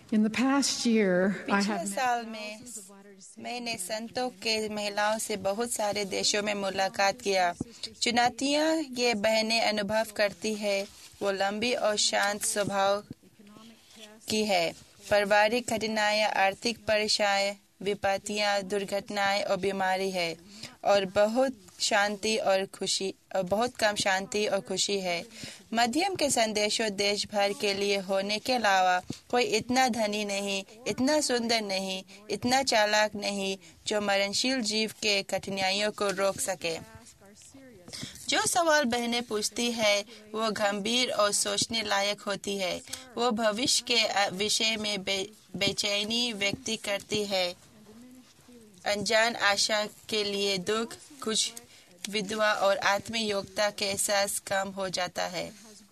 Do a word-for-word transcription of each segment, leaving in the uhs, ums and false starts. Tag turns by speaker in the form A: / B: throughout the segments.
A: In the past year, I
B: पिछले
A: have met
B: साल में
A: thousands of Latter-day Saint
B: मैंने संतों के महिलाओं से बहुत सारे देशों में मुलाकात किया। चुनौतियां ये बहनें अनुभव करती है वो लंबी और शांत स्वभाव
A: economic tests,
B: की है। पारिवारिक कठिनाइयां, आर्थिक परेशानियां, विपत्तियां, दुर्घटनाएं और बीमारी है और बहुत शांति और खुशी और बहुत कम शांति और खुशी है। मध्यम के संदेशों देश भर के लिए होने के अलावा कोई इतना धनी नहीं, इतना सुंदर नहीं, इतना चालाक नहीं जो मरणशील जीव के कठिनाइयों को रोक सके।
A: ask are serious.
B: जो सवाल बहनें पूछती है वो गंभीर और सोचने लायक होती है। वो भविष्य के विषय में बे, बेचैनी व्यक्त करती है। अनजान आशा के लिए दुख, कुछ विधवा और आत्मयोग्यता के एहसास कम हो जाता है।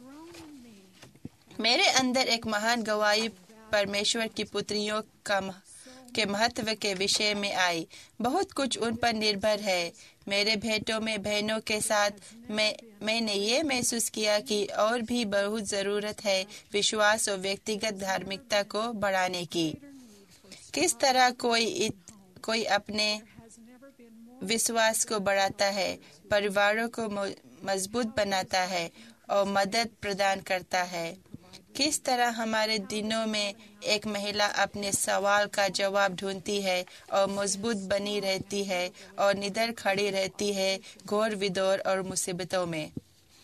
B: मेरे अंदर एक महान गवाही परमेश्वर की पुत्रियों का के महत्व के विषय में आई। बहुत कुछ उन पर निर्भर है। मेरे भेंटों में बहनों के साथ मैं मैंने ये महसूस किया कि और भी बहुत ज़रूरत है विश्वास और व्यक्तिगत धार्मिकता को बढ़ाने की। किस तरह कोई इत, कोई अपने विश्वास को बढ़ाता है, परिवारों को मजबूत बनाता है और मदद प्रदान करता है। किस तरह हमारे दिनों में एक महिला अपने सवाल का जवाब ढूंढती है और मजबूत बनी रहती है और निडर खड़ी रहती है घोर विदोर और मुसीबतों में।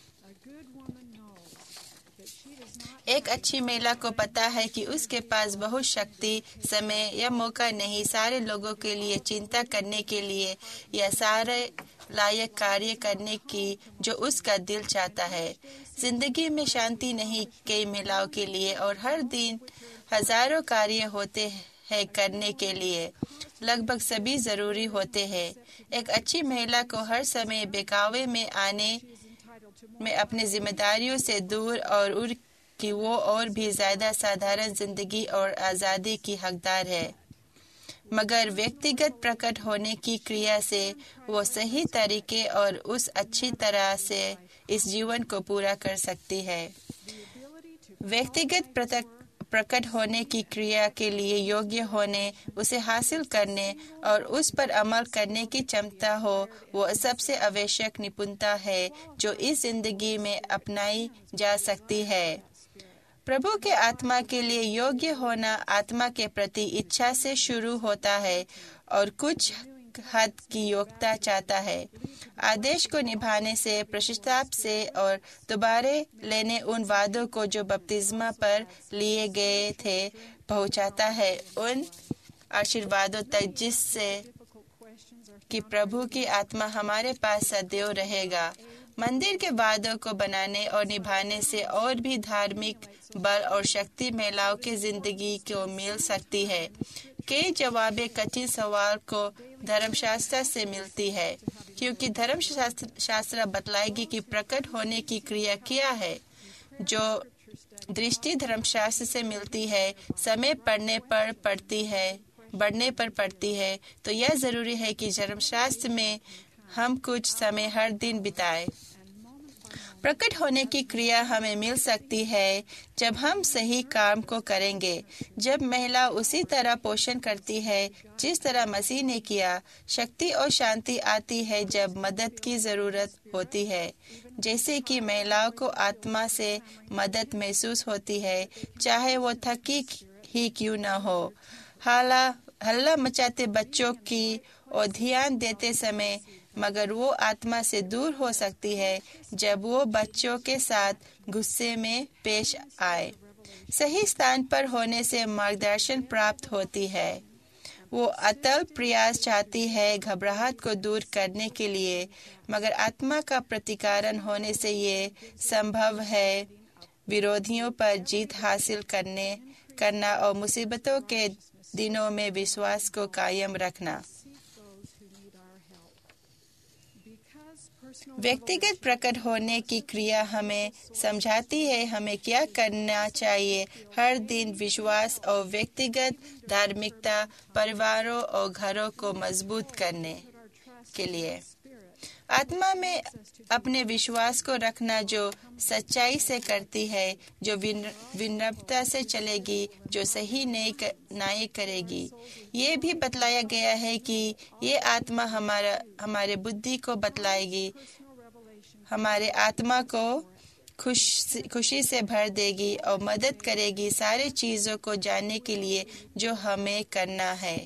B: एक अच्छी महिला को पता है कि उसके पास बहुत शक्ति, समय या मौका नहीं सारे लोगों के लिए चिंता करने के लिए या सारे लायक कार्य करने की जो उसका दिल चाहता है। जिंदगी में शांति नहीं कई महिलाओं के लिए और हर दिन हजारों कार्य होते हैं करने के लिए। लगभग सभी जरूरी होते हैं। एक अच्छी महिला को हर समय बेकावे में आने में अपनी जिम्मेदारियों से दूर और उर कि वो और भी ज्यादा साधारण जिंदगी और आज़ादी की हकदार है, मगर व्यक्तिगत प्रकट होने की क्रिया से वो सही तरीके और उस अच्छी तरह से इस जीवन को पूरा कर सकती है। व्यक्तिगत प्रकट होने की क्रिया के लिए योग्य होने, उसे हासिल करने और उस पर अमल करने की क्षमता हो, वो सबसे आवश्यक निपुणता है जो इस जिंदगी में अपनाई जा सकती है। प्रभु के आत्मा के लिए योग्य होना आत्मा के प्रति इच्छा से शुरू होता है और कुछ हद की योग्यता चाहता है। आदेश को निभाने से, पश्चाताप से और दोबारा लेने उन वादों को जो बपतिस्मा पर लिए गए थे पहुंचाता है उन आशीर्वादों तक जिससे कि प्रभु की आत्मा हमारे पास सदैव रहेगा। मंदिर के वादों को बनाने और निभाने से और भी धार्मिक बल और शक्ति महिलाओं की जिंदगी को मिल सकती है। कई जवाबें कठिन सवाल को धर्मशास्त्र से मिलती है, क्योंकि धर्मशास्त्र शास्त्र बतलाएगी कि प्रकट होने की क्रिया क्या है। जो दृष्टि धर्मशास्त्र से मिलती है समय पढ़ने पर पड़ती है बढ़ने पर पड़ती है, तो यह जरूरी है कि धर्मशास्त्र में हम कुछ समय हर दिन बिताएं। प्रकट होने की क्रिया हमें मिल सकती है जब हम सही काम को करेंगे। जब महिला उसी तरह पोषण करती है जिस तरह मसीह ने किया, शक्ति और शांति आती है जब मदद की जरूरत होती है। जैसे कि महिलाओं को आत्मा से मदद महसूस होती है, चाहे वो थकी ही क्यों न हो। हाला हल्ला मचाते बच्चों की और ध्यान देते समय, मगर वो आत्मा से दूर हो सकती है जब वो बच्चों के साथ गुस्से में पेश आए। सही स्थान पर होने से मार्गदर्शन प्राप्त होती है। वो अतल प्रयास चाहती है घबराहट को दूर करने के लिए, मगर आत्मा का प्रतिकारण होने से ये संभव है विरोधियों पर जीत हासिल करने करना और मुसीबतों के दिनों में विश्वास को कायम रखना। व्यक्तिगत प्रकट होने की क्रिया हमें समझाती है हमें क्या करना चाहिए हर दिन विश्वास और व्यक्तिगत धार्मिकता परिवारों और घरों को मजबूत करने के लिए। आत्मा में अपने विश्वास को रखना जो सच्चाई से करती है, जो विनम्रता से चलेगी, जो सही न्याय करेगी। ये भी बतलाया गया है कि ये आत्मा हमारा हमारे बुद्धि को बतलाएगी, हमारे आत्मा को खुश खुशी से भर देगी और मदद करेगी सारे चीज़ों को जानने के लिए जो हमें करना है।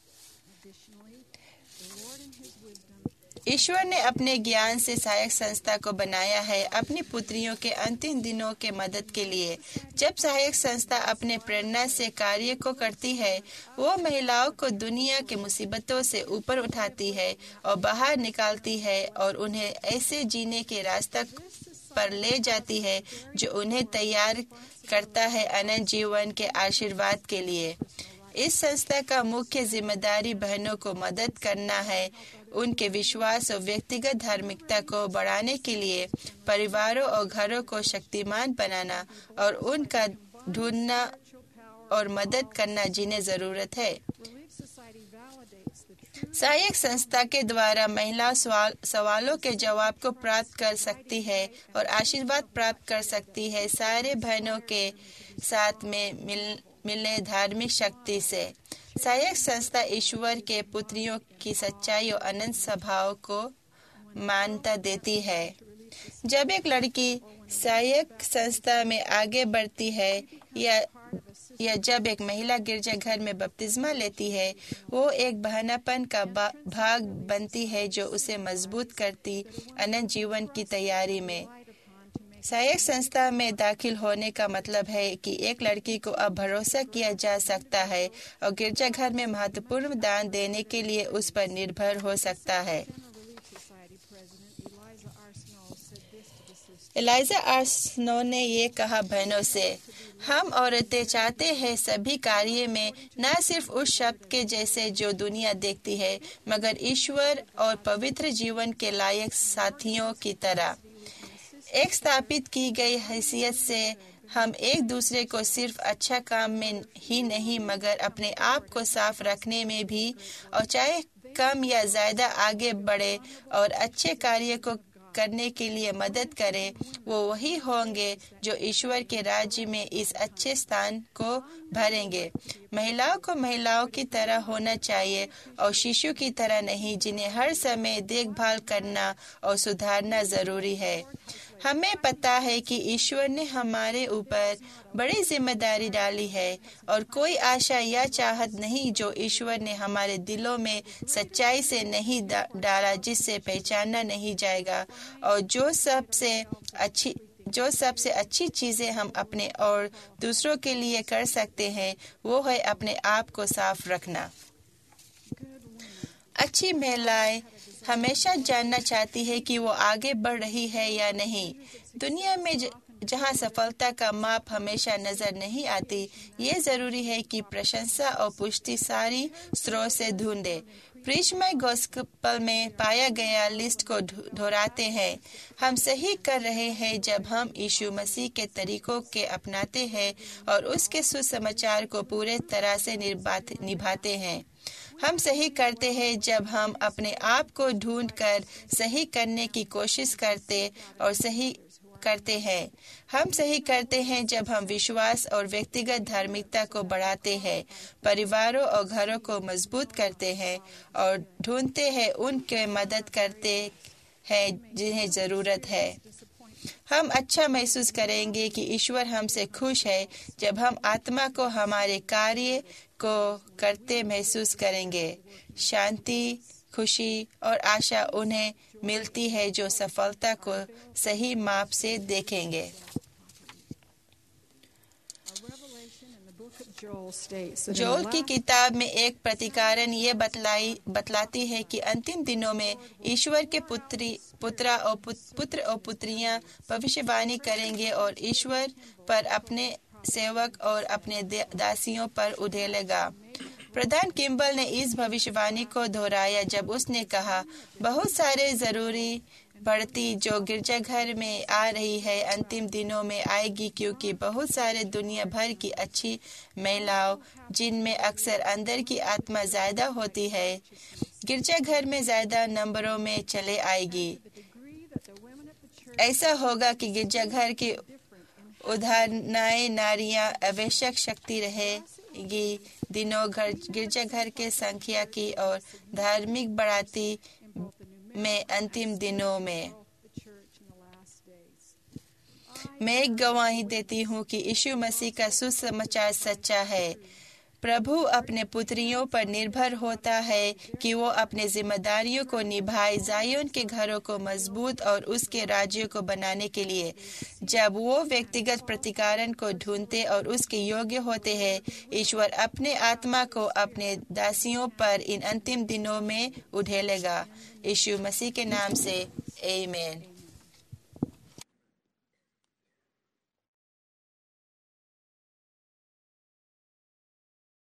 B: ईश्वर ने अपने ज्ञान से सहायक संस्था को बनाया है अपनी पुत्रियों के अंतिम दिनों के मदद के लिए। जब सहायक संस्था अपने प्रेरणा से कार्य को करती है, वो महिलाओं को दुनिया के मुसीबतों से ऊपर उठाती है और बाहर निकालती है और उन्हें ऐसे जीने के रास्ते पर ले जाती है जो उन्हें तैयार करता है अनंत जीवन के आशीर्वाद के लिए। इस संस्था का मुख्य जिम्मेदारी बहनों को मदद करना है, उनके विश्वास और व्यक्तिगत धार्मिकता को बढ़ाने के लिए परिवारों और घरों को शक्तिमान बनाना और उनका ढूंढना और मदद करना जिन्हें जरूरत है। सहायक संस्था के द्वारा महिला सवाल, सवालों के जवाब को प्राप्त कर सकती है और आशीर्वाद प्राप्त कर सकती है सारे बहनों के साथ में मिल मिलने धार्मिक शक्ति से। सहायक संस्था ईश्वर के पुत्रियों की सच्चाई और अनंत स्वभाव को मान्यता देती है। जब एक लड़की सहायक संस्था में आगे बढ़ती है या या जब एक महिला गिरजाघर में बपतिस्मा लेती है, वो एक बहनापन का भाग बनती है जो उसे मजबूत करती अनंत जीवन की तैयारी में। सहायक संस्था में दाखिल होने का मतलब है कि एक लड़की को अब भरोसा किया जा सकता है और गिरजाघर में महत्वपूर्ण दान देने के लिए उस पर निर्भर हो सकता है। एलाइजा आर्सनो ने ये कहा बहनों से, हम औरतें चाहते हैं सभी कार्य में न सिर्फ उस शब्द के जैसे जो दुनिया देखती है, मगर ईश्वर और पवित्र जीवन के लायक साथियों की तरह। एक स्थापित की गई हैसियत से हम एक दूसरे को सिर्फ अच्छा काम में ही नहीं मगर अपने आप को साफ रखने में भी, और चाहे कम या ज्यादा आगे बढ़े और अच्छे कार्य को करने के लिए मदद करें, वो वही होंगे जो ईश्वर के राज्य में इस अच्छे स्थान को भरेंगे। महिलाओं को महिलाओं की तरह होना चाहिए और शिशु की तरह नहीं, जिन्हें हर समय देखभाल करना और सुधारना जरूरी है। हमें पता है कि ईश्वर ने हमारे ऊपर बड़ी जिम्मेदारी डाली है और कोई आशा या चाहत नहीं जो ईश्वर ने हमारे दिलों में सच्चाई से नहीं डाला, जिससे पहचाना नहीं जाएगा। और जो सबसे अच्छी जो सबसे अच्छी चीजें हम अपने और दूसरों के लिए कर सकते हैं, वो है अपने आप को साफ रखना। अच्छी महिलाएं हमेशा जानना चाहती है कि वो आगे बढ़ रही है या नहीं। दुनिया में ज... जहाँ सफलता का माप हमेशा नजर नहीं आती, ये जरूरी है कि प्रशंसा और पुष्टि सारी स्रोत से ढूंढे। प्रीच माय गॉस्पेल में पाया गया लिस्ट को दोहराते हैं। हम सही कर रहे हैं जब हम यीशु मसीह के तरीकों के अपनाते हैं और उसके सुसमाचार को पूरे तरह से निभाते हैं। हम सही करते हैं जब हम अपने आप को ढूंढकर सही करने की कोशिश करते और सही करते हैं। हम सही करते हैं जब हम विश्वास और व्यक्तिगत धार्मिकता को बढ़ाते हैं, परिवारों और घरों को मजबूत करते हैं और ढूंढते हैं उनके मदद करते हैं जिन्हें जरूरत है। हम अच्छा महसूस करेंगे कि ईश्वर हमसे खुश है जब हम आत्मा को हमारे कार्य को करते महसूस करेंगे। शांति, खुशी और आशा उन्हें मिलती है जो सफलता को सही माप से देखेंगे। जोल की किताब में एक प्रतिकारन ये बतलाई बतलाती है कि अंतिम दिनों में ईश्वर के पुत्री पुत्रा और पुत्र और पुत्रियां भविष्यवाणी करेंगे और ईश्वर पर अपने सेवक और अपने दासियों पर उधेलेगा। प्रधान किम्बल ने इस भविष्यवाणी को दोहराया जब उसने कहा, बहुत सारे जरूरी बढ़ती जो गिरजाघर में आ रही है अंतिम दिनों में आएगी, क्योंकि बहुत सारे दुनिया भर की अच्छी महिलाओं जिनमें अक्सर अंदर की आत्मा ज्यादा होती है गिरजाघर में ज्यादा नंबरों में चले आएगी। ऐसा होगा कि गिरजाघर की उदाहरणाएं नारियां आवश्यक शक्ति रहेगी दिनों गिरजाघर के संख्या की और धार्मिक बढ़ाती में अंतिम दिनों में। मैं एक गवाही देती हूँ कि यीशु मसीह का सुसमाचार सच्चा है। प्रभु अपने पुत्रियों पर निर्भर होता है कि वो अपने जिम्मेदारियों को निभाए ज़ायोन के घरों को मजबूत और उसके राज्य को बनाने के लिए। जब वो व्यक्तिगत प्रतिकारन को ढूंढते और उसके योग्य होते हैं, ईश्वर अपने आत्मा को अपने दासियों पर इन अंतिम दिनों में उड़ेलेगा। यीशु मसीह के नाम से आमीन।